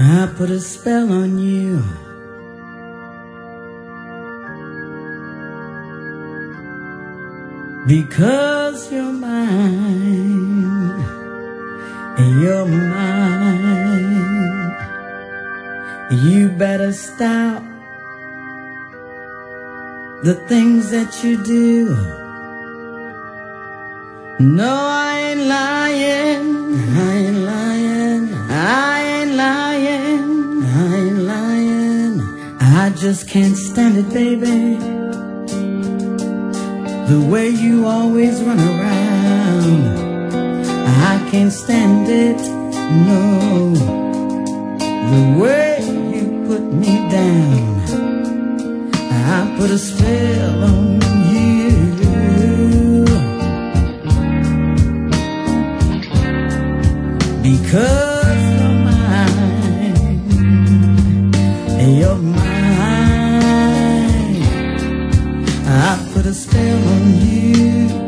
I put a spell on you. Because you're mine, you're mine. You better stop the things that you do. No, I ain't lying, I ain't lying, I ain't lying, I ain't lying. I just can't stand it, baby, the way you always run around. I can't stand it, no, the way you put me down. I put a spell on you. Because you're mine, you're mine. I put a spell on you.